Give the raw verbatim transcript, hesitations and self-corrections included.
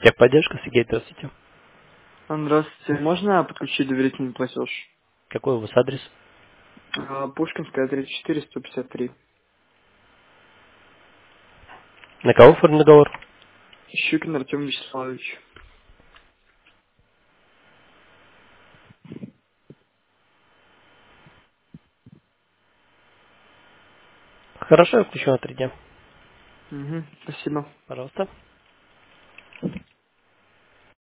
Техподдержка, Сергей, здравствуйте. Здравствуйте. Можно подключить доверительный платеж? Какой у вас адрес? А, Пушкинская, тридцать четыре, сто пятьдесят три. На кого оформлен договор? Щукин Артем Вячеславович. Хорошо, я включу на три дня. Угу, спасибо. Пожалуйста.